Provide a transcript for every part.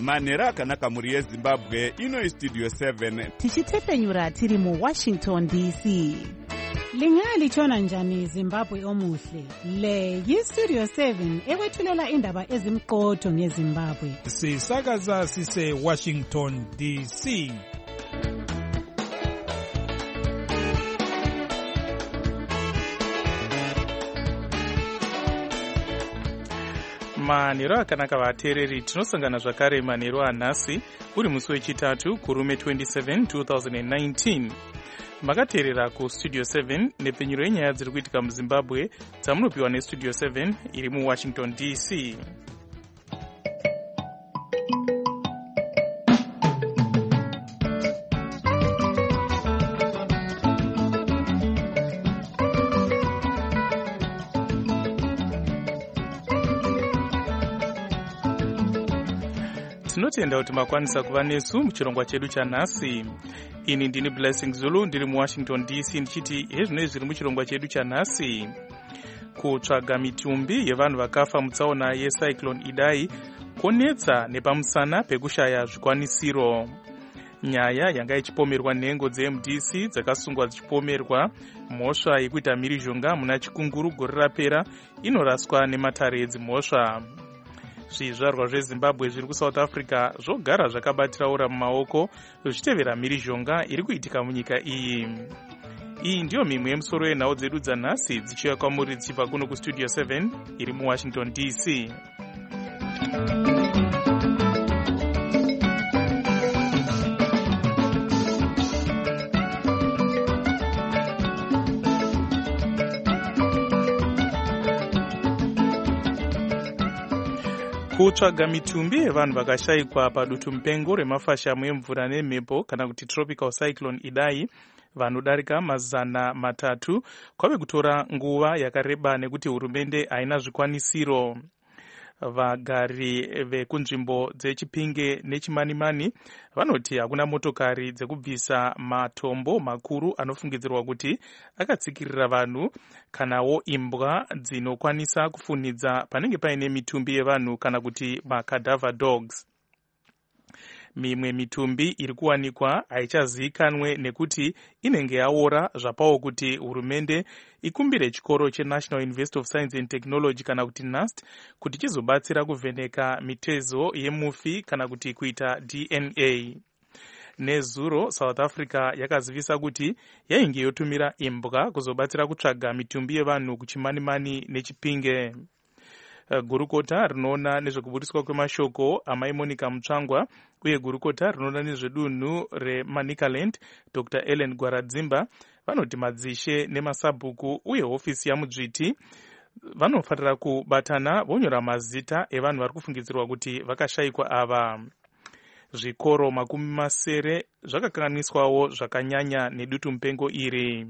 manhero akanaka mhuri yezimbabwe. Ino istudio 7 tichitefenyura tiri muWashington DC. Lingalitshona njani Zimbabwe omuhle? Le yistudio 7 ekwethulela indaba ezimqotho ngeZimbabwe. Sisakaza sise Washington DC. Manhero akanaka vateereri, tinosangana zvakare manhero anhasi uri musi wechitatu kurume 27 2019. Makateerera kustudio 7 nepfenyuro yenyaya dziri kuitika muZimbabwe dzamunopiwa nestudio 7 iri muWashington DC. Tinotenda kuti makwanisa kuva nesu muchirongwa chedu chanhasi. Ini ndini Blessing Zulu ndiri muWashington DC ndichiti hezvinoi zviri muchirongwa chedu chanhasi. Kutsvaga mitumbi yevanhu vakafa mutsaona yecyclone Idai konetsa nepamusana pekushaya zvikwanisiro. Nyaya yanga ichipomerwa nhengo dzeMDC dzakasungwa dzichipomerwa mhosva yekuita mhirizhonga muna Chikunguru gore rapera inoraswa nematare edzimhosva. Zvizvarwa zveZimbabwe zviri kuSouth Africa zvogara zvakabatiraura mumaoko zvichitevera mhirizhonga iri kuitika munyika iyi. Iyi ndiyo mimwe yemusoro yenhau dzedu dzanhasi dzichiuya kwamuri dzichibva kuno kustudio 7 iri muWashington DC. Kutsvaga mitumbi yevanhu vakashayikwa padutu mupengo remafashamu emvura nemhepo kana kuti tropical cyclone Idai vanodarika 300 kwave kutora nguva yakareba nekuti hurumende haina zvikwanisiro. Vagari vekunzvimbo dzeChipinge neChimanimani vanoti hakuna motokari dzekubvisa matombo makuru anofungidzirwa kuti akatsikirira vanhu kanawo imbwa dzinokwanisa kufunidza panenge paine mitumbi yevanhu kana kuti macadaver dogs. Mimwe mitumbi iri kuwanikwa haichazivikanwe nekuti inenge yaora zvapawo kuti hurumende ikumbire chikoro cheNational University of Science and Technology kana kuti NUST kuti chizobatsira kuvheneka mitezo yemufi kana kuti kuita DNA. Nezuro South Africa yakazivisa kuti yainge yotumira imbwa kuzobatsira kutsvaga mitumbi yevanhu kuChimanimani neChipinge. Gurukota rinoona nezvekubudiswa kwemashoko amai Monica Mutsvangwa uye gurukota rinoona nezvedunhu reManicaland Dr. Ellen Gwaradzimba vanoti madzishe nemasabhuku uye hofisi yamudzviti vanofanira kubatana vonyora mazita evanhu vari kufungidzirwa kuti vakashayikwa ava. Zvikoro 70 zvakakanganiswawo zvakanyanya nedutu mupengo iri.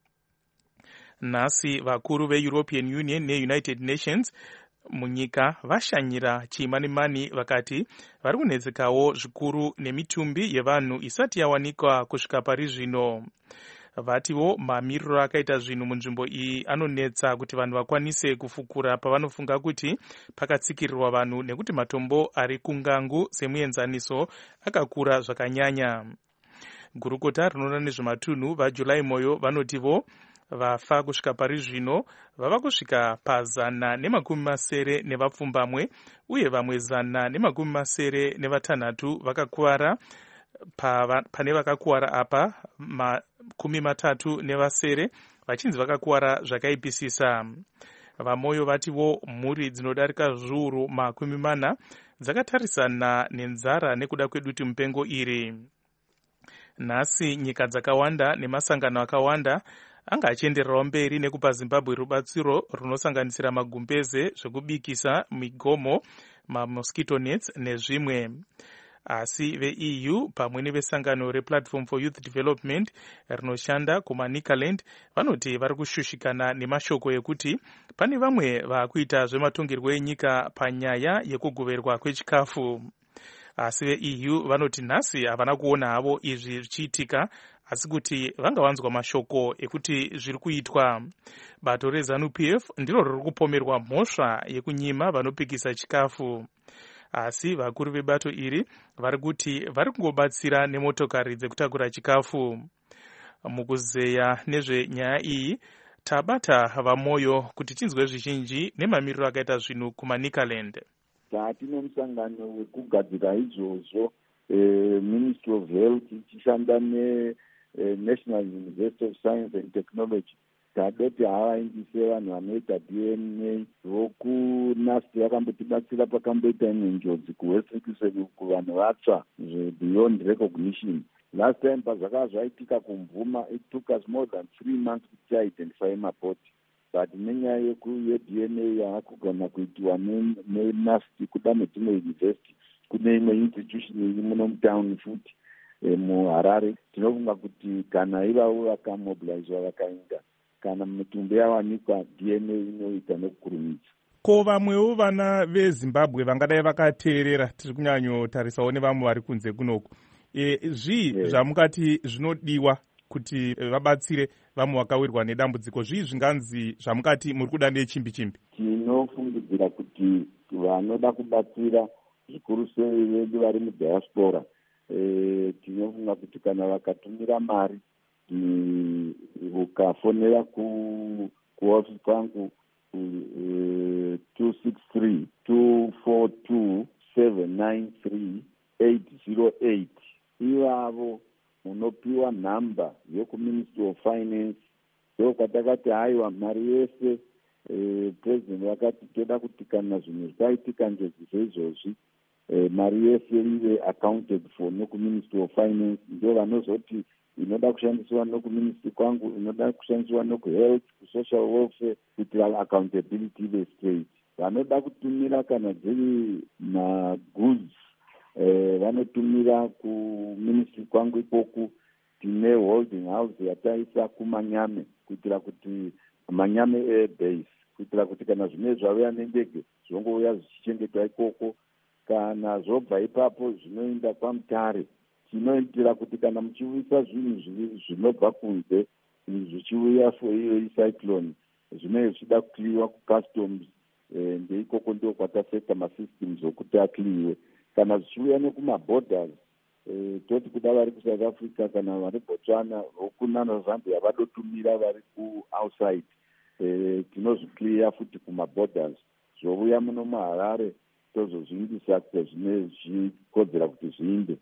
Nhasi vakuru veEuropean Union neUnited Nations munyika vashanyira Chimanimani vakati vari kunetsekawo zvikuru nemitumbi yevanhu isati yawanikwa kusvika pari zvino. Vatiwo mamiriro akaita zvinhu munzvimbo iyi anonetsa kuti vanhu vakwanise kufukura pavanofunga kuti pakatsikirirwa vanhu nekuti matombo ari kungangu semuenzaniso akakura zvakanyanya. Gurukota rinoona nezvematunhu vaJulai Moyo vanotivo vafa kusvika pari zvino vava kusvika 170 nevapfumbamwe uye vamwe 176 vakakuvara. Pane vakakuwara apa 37 vachinzi vakakuwara zvakaipisisa. VaMoyo vativo mhuri dzinodarika zviuru 40 dzakatarisana nenzara nekuda kwedutu mupengo iri. Nhasi nyika dzakawanda nemasangano akawanda anga achiendererawo mberi nekupa Zimbabwe rubatsiro runosanganisira magumbeze, zvekubikisa, migomo, mamosquito nets nezvimwe. Asi veEU pamwe nevesangano rePlatform for Youth Development rinoshanda kuManicaland vanoti vari kushushikana nemashoko ekuti pane vamwe vakuita zvematongerwo enyika panyaya yekugoverwa kwechikafu. Asi veEU vanoti nhasi havana kuona havo izvi zvichiitika, asi kuti vanga vanzwa mashoko ekuti zviri kuitwa. Bato reZANU-PF ndiro riri kupomerwa mhosva yekunyima vanopikisa chikafu. asi vakuru vebato iri vari kuti vari kungobatsira nemotokari dzekutakura chikafu. Mukuzeya nezvenyaya iyi tabata vamoyo kuti tinzwe zvizhinji nemamiriro akaita zvinhu kumaNicaland. Tine musangano wekugadzira izvozvo Ministry of Health ichishanda National University of Science and Technology. Tadoti havaindise vanhu vanoita DNA vokunasti vakambotibatsira pakamboita imwe njodzi kuwestern kuvanhu vatsva beyond recognition. Last time pazvakava zvaitika kumvuma, it took us more than 3 months kuti identify mabody. But nenyaya yeDNA yaakugona kuitiwa nenasti kuda nedzimwe university kune imwe institution iri muno mutown futi muHarare, tinofunga kuti kana ivavo vakamobilizwa vakaenda kana mitumbi yawanikwa DNA inoita nekukurumidza. Ko vamwewo vana veZimbabwe vangadai vakateerera, tiri kunyanyotarisawo nevamwe vari kunze kunoku, zvii zvamukati zvinodiwa kuti vabatsire vamwe vakawirwa nedambudziko? Zvii zvinganzi zvamukati muri kuda nechimbi chimbi? Tinofungidzira kuti vanoda kubatsira zvikuru sei vedu vari mudiaspora, tinofunga kuti kana vakatumira mari ukafonera kuofisi kwangu 262-42793-808, ivavo unopiwa nhamba yokuministry of finance. Ndokwatakati haiwa mari yese president vakati toda kuti kana zvinhu zvaitika njodzi seizvozvi mari yese ive accounted for nokuministry of finance. Ndo vanozoti inoda kushandiswa nokuministry kwangu, inoda kushandiswa nokuhealth, kusocial welfare, kuti accountability ive straight. Vanoda kutumira kana dziri magoods vanotumira kuministry kwangu ikoku. Tine holding house yataisa kuManyame kuitira kuti Manyame air base, kuitira kuti kana zvine zvauya nendege zvongouya zvichichengetwa ikoko. Kana zvobva ipapo zvinoenda kwaMutare, tinoitira kuti kana muchiuyisa zvinhu zvinobva kunze zvichiuya for iyo icyclone zvinenge zvichida kukliwa kucustoms, ndeikoko ndo kwataseta masystems okuti akliwe. Kana zvichiuya nekumaborders, toti kuda vari kuSouth Africa kana vari Botswana okuna Zambia vadotumira vari kuoutside, tinozvikliya futi kumaborders. Zvouya muno muHarare tozozviindisa kuti zvine zvikodzera kuti zviinde.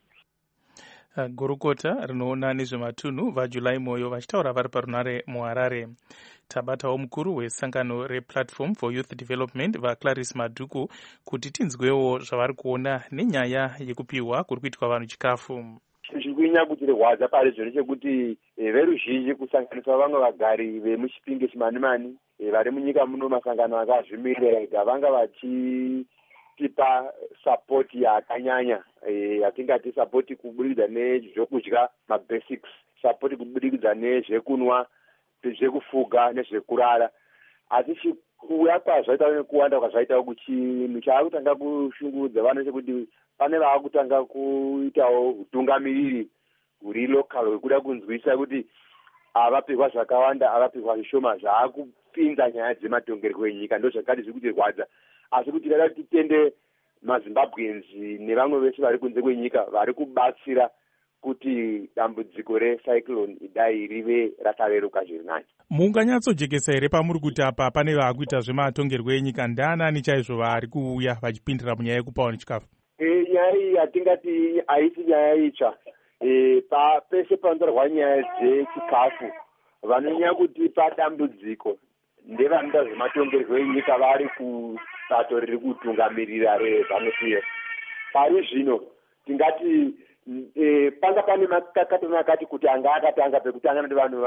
Gurukota rinoona nezvematunhu vaJulai Moyo vachitaura vari parunare muHarare. Tabatawo mukuru wesangano rePlatform for Youth Development vaClarice Madhuku kuti tinzwewo zvavari kuona nenyaya yekupiwa kuri kuitwa vanhu chikafu. Zvikuinya kuti rwadza pari zvino chekuti veruzhinji kusanganiswa vamwe vagari vemuchipinge chimanimani vari munyika muno, masangano akazvimirira ega vanga vachitipa sapoti yakanyanya, yatingati sapoti kubudikidza nezvokudya, mabasics, sapoti kubudikidza nezvekunwa, zvekufuga nezvekurara. Asi chikuya kwazvaita nekuwanda kwazvaitawo kuchinhu chaakutanga kushungurudza vana chekuti pane vaakutanga kuitawo utungamiriri huri local hwekuda kunzwisa kuti avapiwa zvakawanda, avapiwa zvishoma, zvaakupinza nyaya dzematongerwo enyika. Ndo zvakati zviri kutirwadza, asi kuti tinoda titende maZimbabweans nevamwe vese vari kunze kwenyika vari kubatsira kuti dambudziko recyclone idai rive rakareruka zviri nani. Munganyatsojekesa here pamuri kuti apa pane vaakuita zvematongerwo enyika? Ndaanani chaizvo vari kuuya vachipindira munyaya yekupawo nechikafu? Nyaya iyi hatingati haisi nyaya itsva. Pese panotarwa nyaya dzechikafu, vanonyanya kuti padambudziko ndevanoita zvematongerwo enyika vari kubato riri kutungamirira reZANU-PF. Pari zvino tingati panga pane makakatongo akati kuti anga akatanga pekutanga ndi vanhu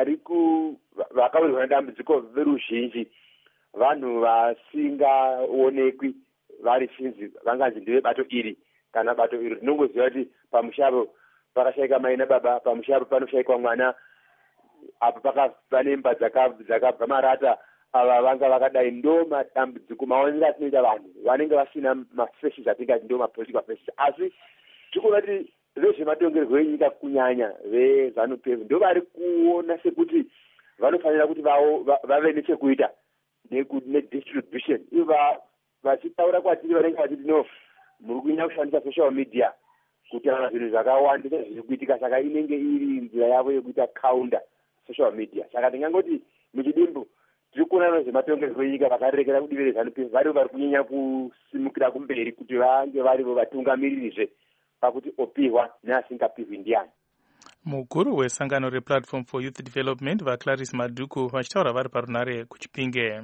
vakawirwa nedambudziko veruzhinji, vanhu vasingaonekwi vari finzi, vanganzi ndive bato iri kana bato iri. Tinongoziva kuti pamushavo pakashayika mai nababa, pamushavo panoshayikwa mwana, apa pane imba dzakabva marata. Ava vanga vakadai ndo madambudziko maonero atinoita vanhu vanenge vasina mafesis atingati ndo mapolitical faces. Asi tikuona kuti vezvematongerwo enyika kunyanya veZANU-PF ndo vari kuona sekuti vanofanira kuti vave nechekuita nedistribution. Ivo vachitaura kwatiri vanenge vachiti no, muri kunyanya kushandisa social media kutaura zvinhu zvakawandisa zviri kuitika, saka inenge iri nzira yavo yekuita counter social media. Saka ndingangoti muchidimbu tiri kuona nezvematongerwo enyika vakarekera kudivire ZANU-PF varivo vari kunyanya kusimukira kumberi kuti vange varivo vatungamiririzve pakuti opihwa neasingapihwi ndiani. Mukuru wesangano rePlatform for Youth Development vaClarice Madhuku vachitaura vari parunare kuChipinge.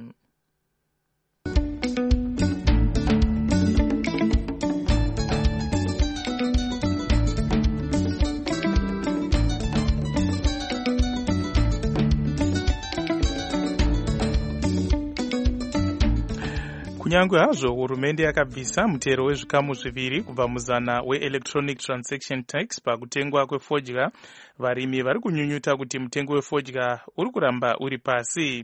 Kunyangwe hazvo hurumende yakabvisa mutero wezvikamu zviviri kubva muzana weElectronic Transaction Tax pakutengwa kwefodya, varimi vari kunyunyuta kuti mutengo wefodya uri kuramba uri pasi.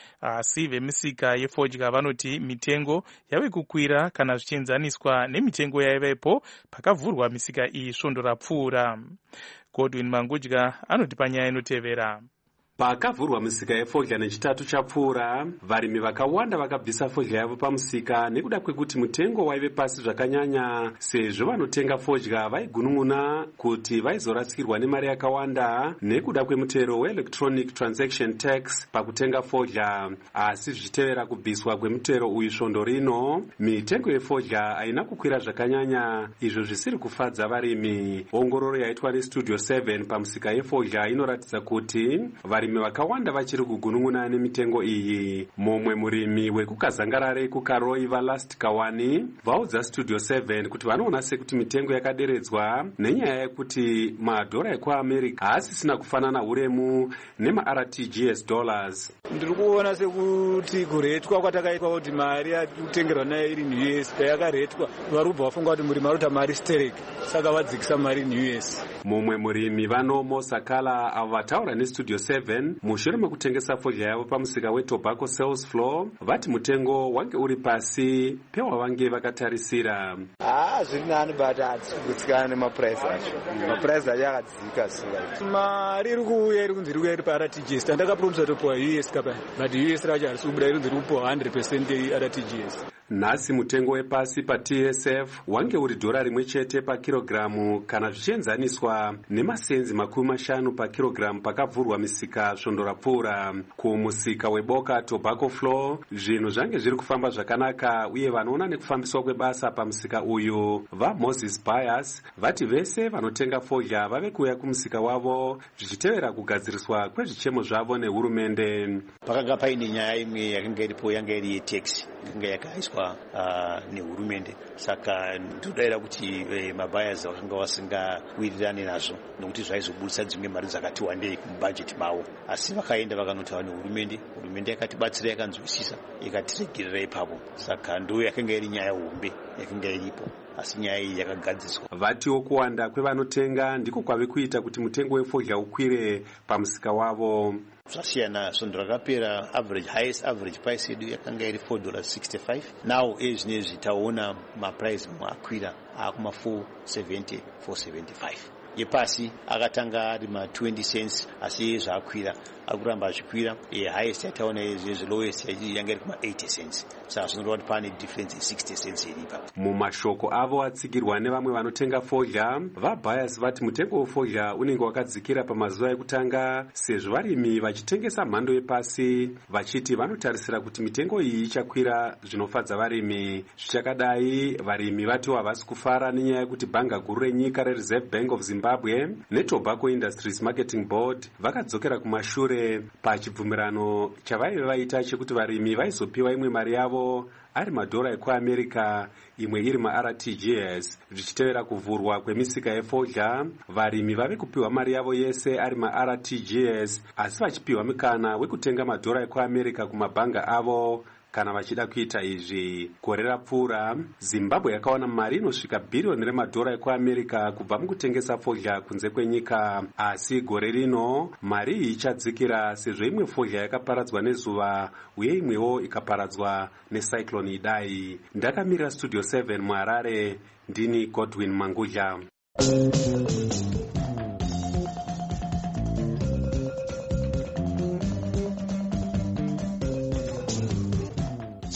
Asi vemisika yefodya vanoti mitengo yave kukwira kana zvichienzaniswa nemitengo yaivepo pakavhurwa misika iyi svondo rapfuura. Godwin Mangudya anoti panyaya inotevera. Pakavhurwa misika yefodya nechitatu chapfuura, varimi vakawanda vakabvisa fodya yavo pamusika nekuda kwekuti mutengo waive pasi zvakanyanya, sezvo vanotenga fodya vaigunun'una kuti vaizorasikirwa nemari yakawanda nekuda kwemutero weElectronic Transaction Tax pakutenga fodya. Asi zvichitevera kubviswa kwemutero uyu svondo rino, mitengo yefodya haina kukwira zvakanyanya, izvo zvisiri kufadza varimi. Ongororo yaitwa neStudio 7 pamusika yefodya inoratidza kuti varimi vakawanda vachiri kugunun'una nemitengo iyi. Mumwe murimi wekukazangarare kukaroi vaLast Kawani vaudza Studio 7 kuti vanoona sekuti mitengo yakaderedzwa nenyaya yekuti madhora ekuAmerica haasisina kufanana uremu nemaRTGS dollars. Ndiri kuona sekuti kuretwa kwatakaitwa kuti mari yakutengerwa nayo iri US yakaretwa, vari kubva vafunga kuti murimi arota mari stereki, saka vadzikisa mari in US. Mumwe murimi Vanomo Sakala avo vataura neStudio 7 mushure mekutengesa fodya yavo pamusika weTobacco Sales Floor vati mutengo wange uri pasi pewavange vakatarisira. Zviri nani but hatisi kugutsikana nemapuraisi acho. Mapuraisi acho akadzika singa. Mari iri kuuya iri kunzi iri kuuya iri paRTGS. Tandakapromisa topiwa US kapa, but US racho harisi kubuda iri kunzi iri kupiwa 100% yeRTGS. Nhasi mutengo wepasi paTSF wange uri $1 pakirogiramu kana zvichienzaniswa nemasenzi 50 pakirogiramu pakavhurwa misika svondo rapfuura. Kumusika weboka Tobacco Floor zvinhu zvange zviri kufamba zvakanaka, uye vanoona nekufambiswa kwebasa pamusika uyu vaMoses Bias vati vese vanotenga fodya vave kuuya kumusika wavo zvichitevera kugadziriswa kwezvichemo zvavo nehurumende. Pakanga paine nyaya imwe yakanga iripo yanga iri yetaxi yakanga yakaiswa nehurumende, saka ndodavira kuti mabuyers vakanga vasingawirirane nazvo nokuti zvaizobudisa dzimwe mari dzakati wandei mubhajeti mavo, asi vakaenda vakanotaura nehurumende. Hurumende yakatibatsira, yakanzwisisa, ikatiregerera ipapo. Saka ndo yakanga iri nyaya hombe yakanga iripo, asi nyaya iyi yakagadziswa. Vatiwo kuwanda kwevanotenga ndiko kwave kuita kuti mutengo wefodya ukwire pamusika wavo. Zvasiyana, svondo rakapera highest average price yedu yakanga iri $4.65. Now ezvinezvi taona maprice akwira akuma $4.70, $4.75. Yepasi akatanga ari ma20 cents, asi zvakwira akuramba achikwira. Highest yataona izvezvi lowest yanga iri kuma 80 cents. Saka zvinoreva kuti pane difference 60 cents iripa. Mumashoko avo atsigirwa nevamwe vanotenga fodya, vaBias vati mutengo wefodya unenge wakadzikira pamazuva ekutanga, sezvo varimi vachitengesa mhando yepasi vachiti vanotarisira kuti mitengo iyi ichakwira zvinofadza varimi. Zvichakadai, varimi vatiwo havasi kufara nenyaya yekuti bhanga guru renyika reReserve Bank of Zimbabwe neTobacco Industries Marketing Board vakadzokera kumashure pachibvumirano chavaive vaita chekuti varimi vaizopiwa imwe mari yavo ari madhora ekuAmerica, imwe iri maRTGS. Zvichitevera kuvhurwa kwemisika yefodya, varimi vave kupiwa mari yavo yese ari maRTGS, asi vachipiwa mukana wekutenga madhora ekuAmerica kumabhanga avo kana vachida kuita izvi. Gore rapfuura, Zimbabwe yakawana mari inosvika bhiriyoni remadhora ekuAmerica kubva mukutengesa fodya kunze kwenyika, asi gore rino mari iyi ichadzikira sezvo imwe fodya yakaparadzwa nezuva uye imwewo ikaparadzwa necyclone Idai. Ndakamirira Studio 7 muHarare, ndini Godwin Mangudya.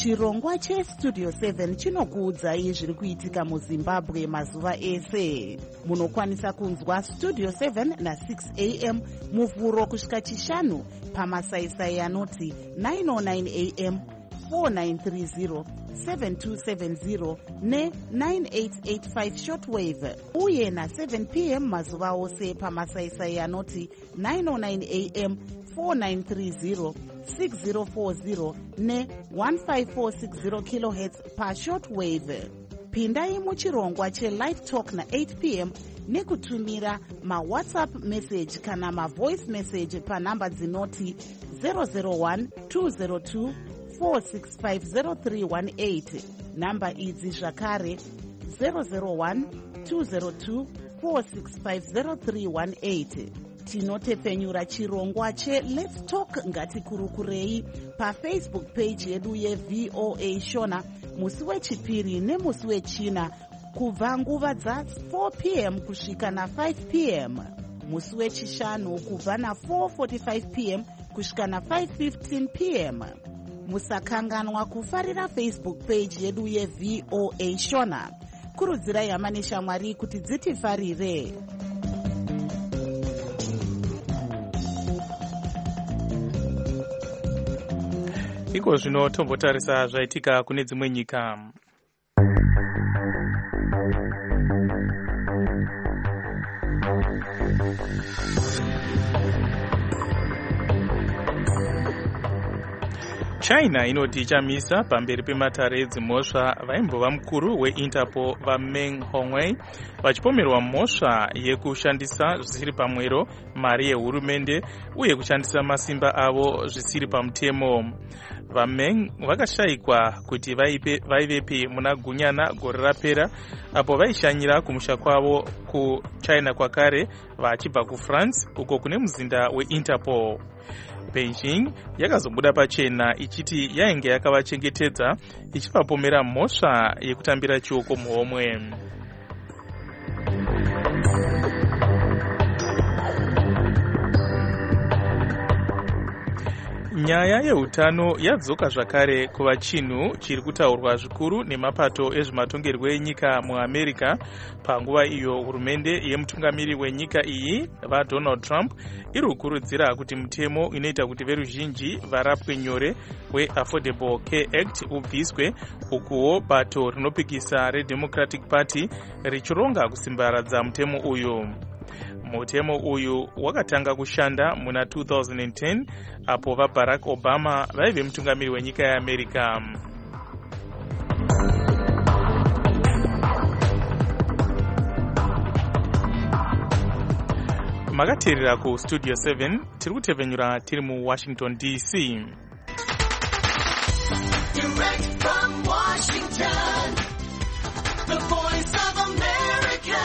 chirongwa chestudio 7 chinokuudzai zviri kuitika muzimbabwe mazuva ese. Munokwanisa kunzwa studio 7 na6 am muvhuro kusvika chishanu pamasaisai anoti 909 am, 4930, 7270 ne9885 shortwave, uye na7 pm mazuva ose pamasaisai anoti 909 am, 4930, 6040 ne1546 kHz pashortwave. Pindai muchirongwa chelive talk na8 pm nekutumira mawhatsapp message kana mavoice message panhamba dzinoti 001 202 4650318. Namba idzi zvakare 001 202 4650318. Tinotepfenyura chirongwa cheLet's Talk ngatikurukurei pafacebook page yedu yeVOA Shona musi wechipiri nemusi wechina kubva nguva dza4 pm kusvika na5 pm, musi wechishanu kubva na4:45 pm kusvika na5:15 pm. Musakanganwa kufarira Facebook page yedu yeVOA Shona. Kurudzirai hama neshamwari kuti dzitifarire. Iko zvino tombotarisa zvaitika kune dzimwe nyika. China inoti ichamisa pamberi pematare edzimhosva vaimbova mukuru weInterpol vaMeng Hongwei vachipomerwa mhosva yekushandisa zvisiri pamwero mari yehurumende uye kushandisa masimba avo zvisiri pamutemo. VaMeng vakashayikwa kuti vaivepi muna gunyana gore rapera apo vaishanyira kumusha kwavo kuChina kwakare vachibva kuFrance uko kune muzinda weInterpol. Beijing yakazobuda pachena ichiti yainge yakavachengetedza ichivapomera mhosva yekutambira chioko muhomwe. Nyaya yeutano yadzoka zvakare kuva chinhu chiri kutaurwa zvikuru nemapato ezvematongerwo enyika muAmerica panguva iyo hurumende yemutungamiri wenyika iyi vaDonald Trump iri kukurudzira kuti mutemo inoita kuti veruzhinji varapwe nyore weAffordable Care Act ubviswe, ukuwo bato rinopikisa reDemocratic Party richironga kusimbaradza mutemo uyu. Mutemo uyu wakatanga kushanda muna 2010 apo vaBarack Obama vaive mutungamiri wenyika yeAmerica. Makateerera ku Studio 7 tiri kutepfenyura tiri mu Washington DC. Direct from Washington, the voice of America.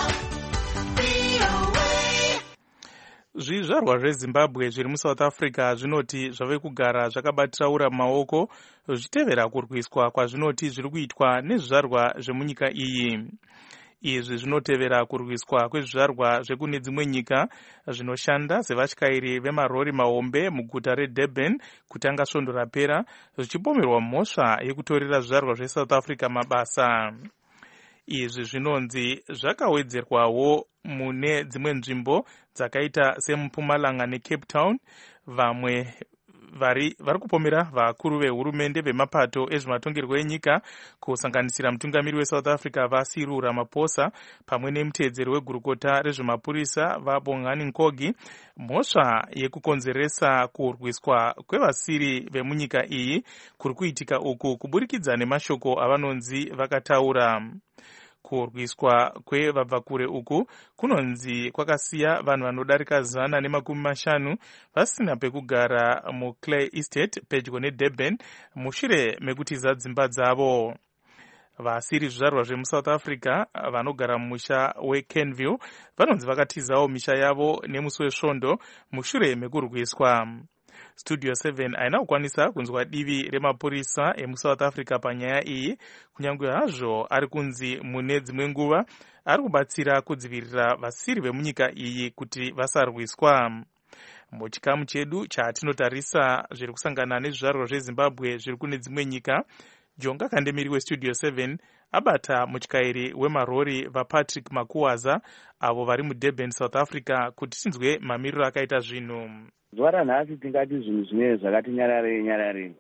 Zvizvarwa zveZimbabwe zviri muSouth Africa zvinoti zvave kugara zvakabatiraura maoko zvichitevera kurwiswa kwazvinoti zviri kuitwa nezvizvarwa zvemunyika iyi. Izvi zvinotevera kurwiswa kwezvizvarwa zvekune dzimwe nyika zvinoshanda sevatyairi vemarori mahombe muguta reDurban kutanga svondo rapera, zvichipomerwa mhosva yekutorera zvizvarwa zveSouth Africa mabasa. Izvi zvinonzi zvakawedzerwawo mune dzimwe nzvimbo dzakaita semuPumalanga neCape Town. Vamwe vari kupomera vakuru vehurumende vemapato ezvematongerwo enyika kusanganisira mutungamiri weSouth Africa vaCyril Ramaphosa pamwe nemutedzeri wegurukota rezvemapurisa vaBongani Nkogi mhosva yekukonzeresa kurwiswa kwevasiri vemunyika iyi kuri kuitika uku kuburikidza nemashoko avanonzi vakataura. Kurwiswa kwevabvakure uku kunonzi kwakasiya vanhu vanodarika 150 vasina pekugara muClay Estate pedyo neDurban mushure mekutiza dzimba dzavo. Vasiri zvizvarwa zvemuSouth Africa vanogara mumusha weKenville vanonzi vakatizawo misha yavo nemusi wesvondo mushure mekurwiswa. Studio 7 haina kukwanisa kunzwa divi remapurisa emuSouth Africa panyaya iyi, kunyange hazvo ari kunzi mune dzimwe nguva ari kubatsira kudzivirira vasiri vemunyika iyi kuti vasarwiswa. muchikamu chedu chatinotarisa zviri kusangana nezvizvarwa zvezimbabwe zviri kune dzimwe nyika. Jonga Kandemiri westudio 7 abata mutyairi wemarori vaPatrick Makuwaza avo vari muDurban, South Africa, kuti tinzwe mamiriro akaita zvinhu. Zuva ranhasi tingati zvinhu zvine zvakati nyarare,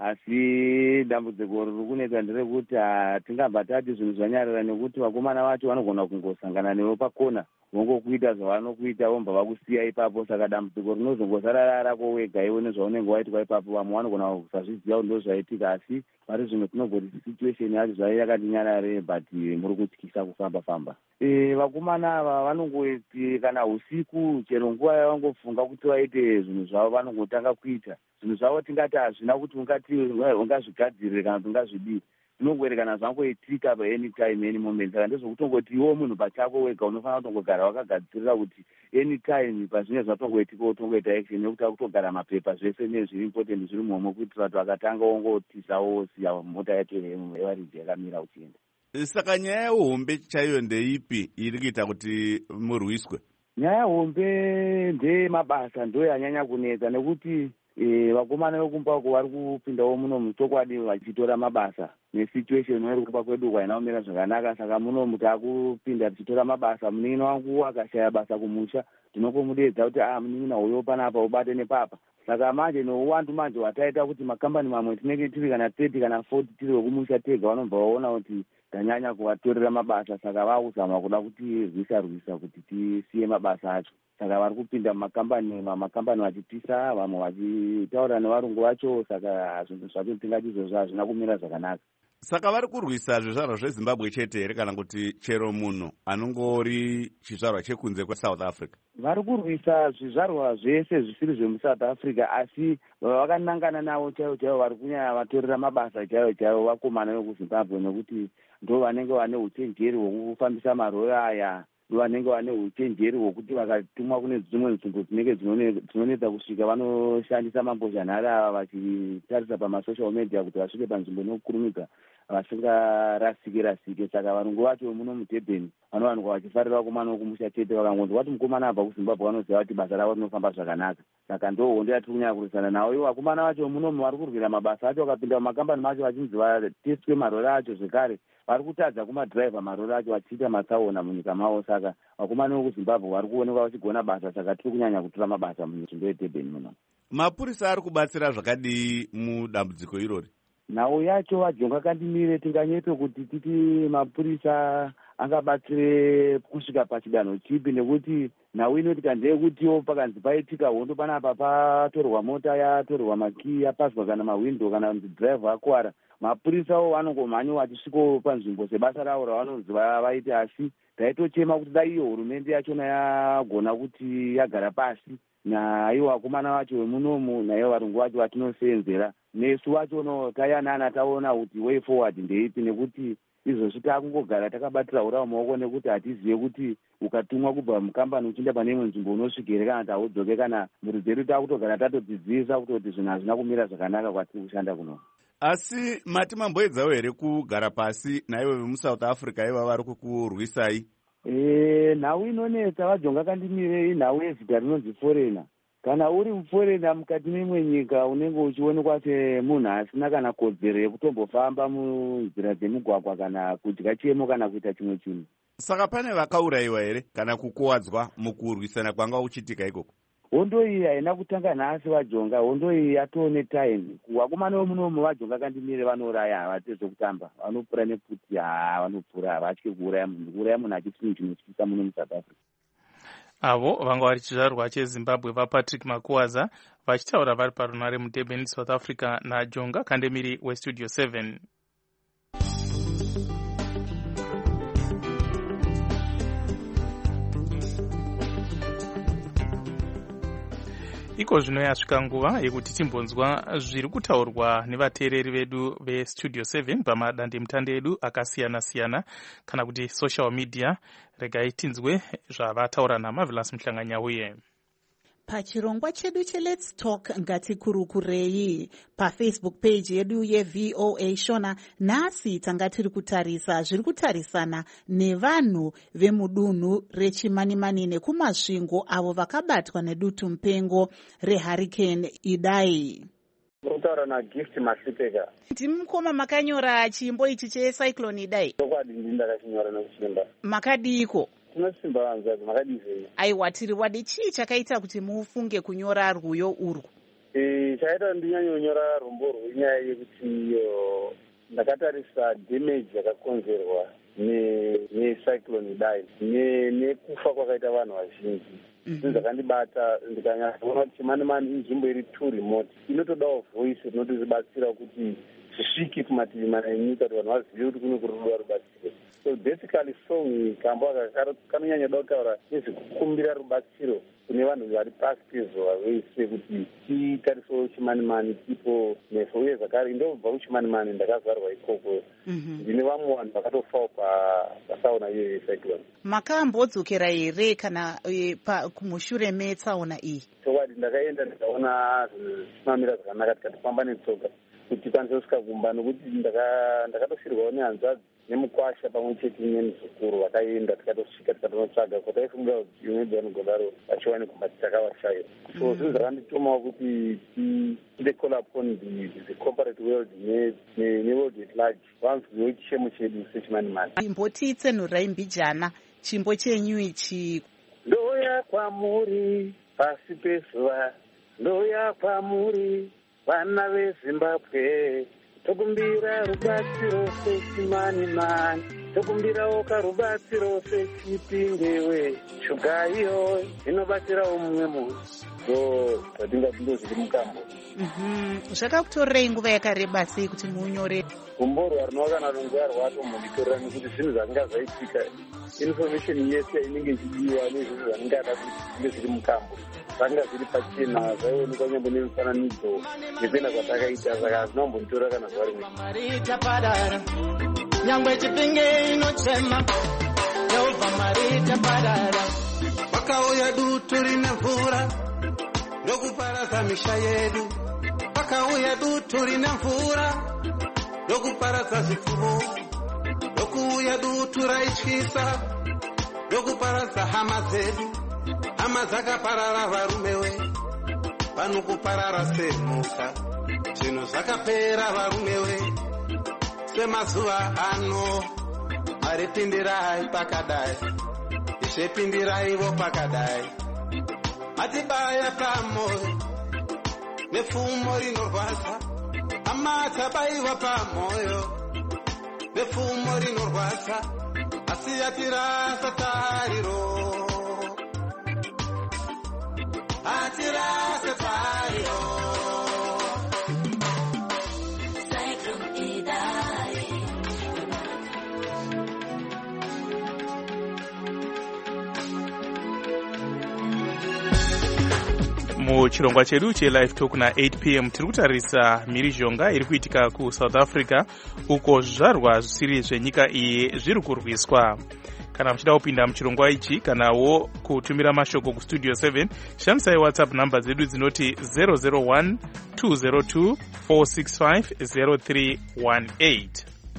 asi dambudziko riri kunetsa nderekuti hatingabva tati zvinhu zvanyarara, nekuti vakomana vacho vanogona kungosangana newe pakona vongokuita zvavanokuita vomba vakusiya ipapo. Saka dambudziko rinozongosara rako wega iwe nezvaunenge waitwa ipapo. Vamwe vanogona kusazviziva kuti ndozvaitika, asi vari zvimwe tinogoti situation yacho zvai yakati nyarare, but muri kutyisa kufamba. Vakomana ava vanongoti kana usiku chero nguva yavangofunga kuti vaite zvinhu zvavo vanongotanga kuita zvinhu zvavo. Tingati hazvina kuti ungazvigadzirire kana kuti ungazvidii, zvinongoerekana zvangoitika anytime any moment. Saka ndezvokutongoti iwo munhu pachako wega unofanira kutongogara wakagadzirira kuti anytime pazvinenge zvatongoitika wotongoita action, nekuti akutogara mapepa zvese nezviri important zviri muhomwe kuitira kuti vakatanga wongotisa wosiya mota yacho yevariji yakamira uchienda. Saka nyaya yehombe chaiyo ndeipi iri kuita kuti murwiswe? Nyaya yehombe ndeyemabasa ndo yanyanya kunetsa, nekuti vakomana vekumbako vari kupindawo muno muchokwadi vachitora mabasa nesituation iri kupa kwedu kwaina kumira zvakanaka. Saka muno takupinda tichitora mabasa. Munini wangu akashaya basa kumusha, tinongomudedza kuti munin'ina uyo panapa ubate nepapa. Saka manje nouwandu manje wataita kuti makambani mamwe tinenge tiri kana 30 kana 40 tiri wekumusha tega, vanobva vaona kuti tanyanya kuvatorera mabasa. Saka vakuzama kuda kuti rwisa kuti tisiye mabasa acho. Saka vari kupinda mumakambani vachipisa, vamwe vachitaura nevarungu vacho. Saka zvinhu zvacho tingati izvozvo hazvina kumira zvakanaka. Saka vari kurwisa zvizvarwa zvezimbabwe chete here kana kuti chero munhu anongori chizvarwa chekunze kweSouth Africa? Vari kurwisa zvizvarwa zvese zvisiri zvemuSouth Africa, asi vakanangana navo chaivo vari kunyanya vatorera mabasa chaivo vakomana vekuZimbabwe, nekuti ndo vanenge vane uchenjeri hwekufambisa marori aya, ndo vanenge vane uchenjeri hwekuti vakatumwa kune dzimwe nzvimbo dzinenge dzinonetsa kusvika vanoshandisa mambozhanhare ava vachitarisa pamasocial media kuti vasvike panzvimbo inokurumidza vasingarasike. Saka varungu vacho muno muDurban vanovanika vachifarira vakomana vekumusha chete. Vakangonzwa kuti mukomana abva kuZimbabwe vanoziva kuti basa ravo rinofamba zvakanaka. Saka ndo hondo yatiri kunyanya kurisana navo. Ivo vakomana vacho munomu vari kurwira mabasa acho, vakapinda mumakambani macho vachinzi vateswe marori acho. Zvekare vari kutadza kumadhiraivha marori acho vachiita matsaona munyika mavo. Saka vakomana vekuZimbabwe vari kuonekwa vachigona basa. Saka tiri kunyanya kutora mabasa munzvimbo yeDurban muno. Mapurisa ari kubatsira zvakadii mudambudziko irori? Nhau yacho vaJonga Kandimire tinganyete kuti titi mapurisa angabatsire kusvika pachidanho chipi, nekuti nhau inotika ndeyekutiwo pakanzi paitika hondo panapa patorwa mota yatorwa makii yapaswa kana mahwindo kana kuti dhiraivha akuwara, mapurisawo vanongomhanyo vachisvikawo panzvimbo sebasa ravo ravanonzi vaite. Asi taitochema kuti dai iyo hurumende yachona yagona kuti yagara pasi naivo vakomana vacho vemunomu naivo varungu vacho vatinoseenzera, nesu vachono tayanana taona kuti way forward ndeipi, nekuti izvozvi takungogara takabatira urawo maoko, nekuti hatizive kuti ukatumwa kubva mukambani uchienda pane imwe nzvimbo unosvikire kana kuti haudzoke. Kana mhuri dzedu takutogara tatodzidzisa kutoti zvinhu hazvina kumira zvakanaka kwatiri kushanda kuno. Asi mati mamboedzawo here kugara pasi naivo vemuSouth Africa iva vari kukurwisai? Nhau inonetsa vaJonga Kandimire inhau yezita rinonzi forena. Kana uri muforena mukati memwe nyika unenge uchionekwa semunhu asina kana kodzero yekutombofamba munzira dzemugwagwa kana kudya chemo kana kuita chimwe chinhu. Saka pane vakaurayiwa here kana kukuwadzwa mukurwisana kwanga uchitika ikoko? Hondo iyi haina kutanga nhasi vaJonga, hondo iyi yatoo netime. Vakomana vemunomu vaJonga Kandimire vanouraya, havateze kutamba, vanopfura nekuti vanopfura, havatyi kuuraya munhu. Kuuraya munhu hachisi chinotyisa muno muSouth Africa. Avo vanga vari chizvarwa cheZimbabwe vaPatrick Makuwaza vachitaura vari parunare muDurban, South Africa, naJonga Kandemiri westudio 7. Iko zvino yasvika nguva yekuti timbonzwa zviri kutaurwa nevateereri vedu vestudio 7 pamadandemutande edu akasiyana-siyana kana kuti social media. Regai tinzwe zvavataura naMarvelous Muhlanganyauye. Pachirongwa chedu cheLet's Talk ngatikurukurei paFacebook page yedu yeVOA Shona. Nhasi tanga tiri kutarisa zviri kutarisana nevanhu vemudunhu rechimanimani nekumasvingo avo vakabatwa nedutu mupengo reHurricane Idai. Kutaura naGift Masipeka. Ndimukoma makanyora chimbo ichi cheCyclone Idai. Chokwadi ndakachinyora nekusimba. Makadiko? Tinosimba vanzazi, makadizei? Aiwa, tiri wadi chii chakaita kuti mufunge kunyora rwiyo urwu? Chakaita ndinyanyonyora rumbo rwenyaya yekuti ndakatarisa damage yakakonzerwa neCyclone Idai nekufa kwakaita vanhu vazhinji. Zvinhu zvakandibata ndikanyatsoona kuti chimanimani inzvimbo iri too remote, inotodawo voice rinotibatsira kuti zvisvike kumativi mana enyika kuti vanhu vazive kuti kune kurudiwa rubatsiro. So basically song kambo kanonyanya da kutaura nezvekukumbira rubatsiro kune vanhu vari pasi pezuva vese kuti titarisewo chimanimani tipo neso, uye zvakare ndobva kuchimanimani ndakazvarwa ikoko. Ndine vamwe vanhu vakatofawo pasauna iyo yeCyclone. Makambodzokera here kana kumushure metsaona iyi? Chokwadi ndakaenda ndikaona zvisimamira zvakanaka tikatofamba netsoka kuti tikwanise kusvika kumba, nokuti ndakatosirwawo nehanzvadzi nemukwasha pamwe chete nemuzukuru vakaenda tikatosvika tikatonotsvaga kuti taifungira kuti maybe vanogodaro vachiwane kumba takavashaya. So zvinhu zvakanditomawo kuti tide call upon the corporate world neworld at large vanzwiwo chiemo chedu sechimanimani. Imbotitsenurai mbijana chimbo chenyu ichi. Ndouya kwamuri pasi pezuva, ndouya kwamuri vana veZimbabwe, tokumbira rubatsiro sechimanimani, tokumbirawo karubatsiro sechipingewe, shuga iyo inobatsirawo mumwe munhu. So zvatingati ndozviri mukambo. Zvakakutorerei nguva yakareba sei kuti munyore gumbo rwarinowa kana runguva rwatomhonitorera, nekuti zvinhu zvanga zvaitika, information yese inenge ichidiwa nezvinhu zvanenge ada kuti zvinge zviri mukambo zvanga zviri pachena, zvaionekwa nyambo nemifananidzo nepena kwatakaita, saka hazvinombonitorera kana zuva rimwe. Nyangwe chipinge inochema, Yehova marita padara. Pakauya dutu rine mvura, ndokuparadza misha yedu. Pakauya dutu rine mvura, ndokuparadza zvipfuwo. Ndokuuya dutu raityisa, ndokuparadza hama dzedu. Hama dzakaparara varumewe, pano kuparara semhuka. Zvinhu zvakapera varumewe, semazuva ano. Maripindirai pakadai, izvepindiraiwo pakadai. Matibaya pamoyo nepfumo rinorwadza, amatsabayiwa pamoyo nepfumo rinorwadza, asi yatirasa tariro, atirase tariro. Muchirongwa chedu cheLive Talk na8 p.m. tiri kutarisa mhirizhonga iri kuitika kuSouth Africa, uko zvizvarwa zvisiri zvenyika iyi zviri kurwiswa. Kana muchida kupinda muchirongwa ichi kanawo kutumira mashoko kustudio 7, shandisai WhatsApp namba dzedu dzinoti 001 202 465 0318.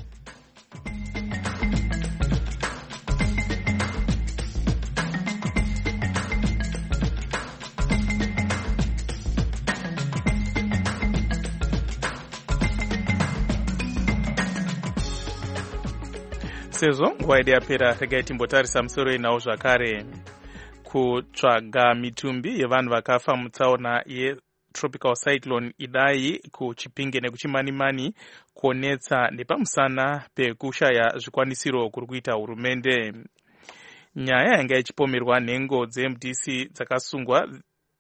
Sezvo nguva yedu yapera, regai timbotarisa musoro inawo zvakare. Kutsvaga mitumbi yevanhu vakafa mutsaona yetropical cyclone Idai kuChipinge nekuchimanimani kuonetsa nepamusana pekushaya zvikwanisiro kuri kuita hurumende. Nyaya yanga ichipomerwa nhengo dzeMDC dzakasungwa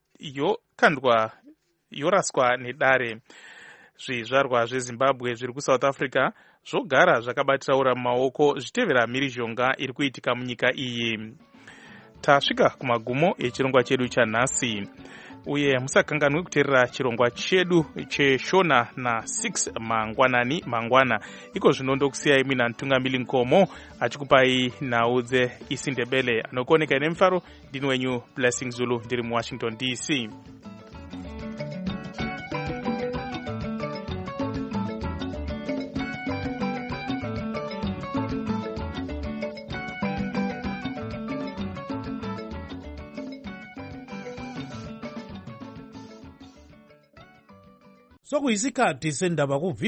yoraswa nedare. Zvizvarwa zveZimbabwe zviri kuSouth Africa zvogara zvakabatiraura mumaoko zvitevera mhirizhonga iri kuitika munyika iyi. Tasvika kumagumo echirongwa chedu chanhasi. uye musakanganwe kuteerera chirongwa chedu cheshona na6 mangwana. Iko zvino ndokusiyai mina Ntungamili Nkomo achikupai nhau dzeIsindebele. Anokuoneka nemufaro ndini wenyu Blessing Zulu ndiri muWashington DC. Sokuyisikhathi sendaba